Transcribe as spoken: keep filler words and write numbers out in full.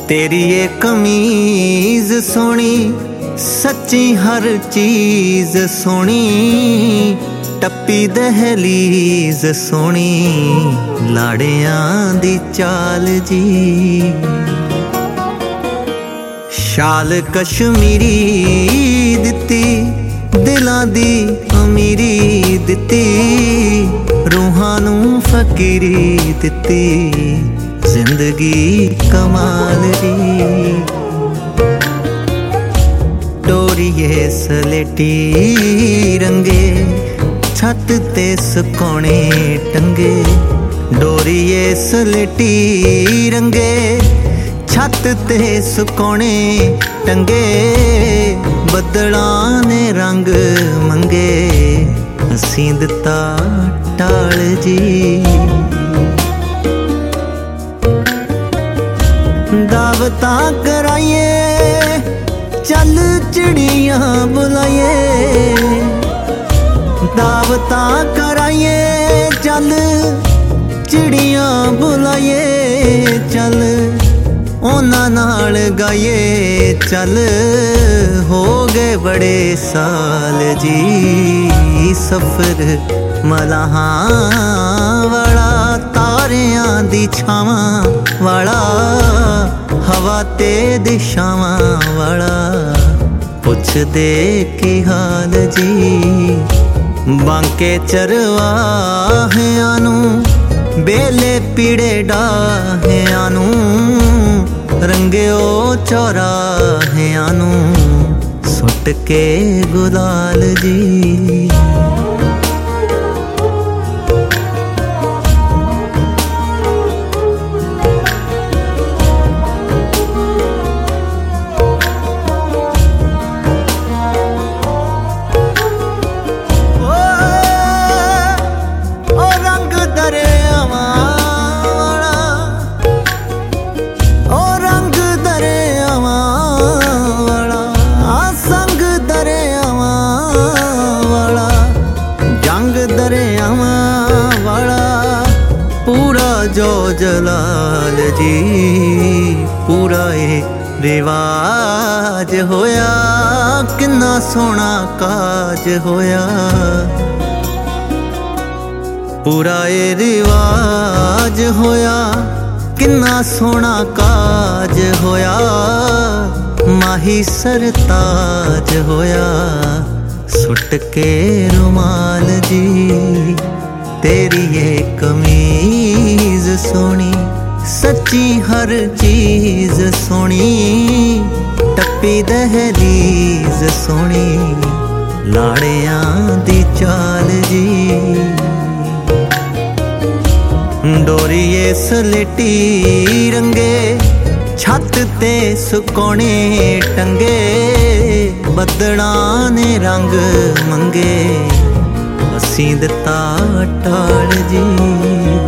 तेरी ये कमीज सोनी सच्ची हर चीज सोनी, टप्पी दहलीज सोनी लाड़ियां दी चाल जी। शाल कश्मीरी दित्ती दिलां दी अमीरी दित्ती, रूहां नूं फकीरी दित्ती जिंदगी कमाल दी। डोरीए सलेटी रंगे छत ते सुकोने टंगे, डोरीए सलेटी रंगे छत ते सुकोने टंगे, बदलां ने रंग मंगे असीं दिता टाल जी। दावतां कराइए चल चिड़ियां बुलाइए, दावतां कराइए चल चिड़ियां बुलाइए, चल उन्हां नाल गाइए चल, हो गए बड़े साल जी। सफर मलाहां वाला तारियां दी छावां वाला, हवा ते दिशावां वाला, पुछ दे की हाल जी। बांके चरवाहियां नूं बेले पीड़े डाहियां नूं, रंगियो चौराहियां नूं सुट के गुलाल जी। जो जलाल जी पूरा ए रिवाज होया, किन्ना सोना काज होया, पूरा ए रिवाज होया, किन्ना सोना काज होया, माही सरताज होया सुट के रुमाल जी। तेरी ये कमीज सोनी सच्ची हर चीज सोनी, टप्पी दहलीज सोनी लाड़ियां दी चाल जी। डोरीए सलेटी रंगे छत ते सुकोने टंगे, बदलां ने रंग मंगे असीं दिता टाल जी।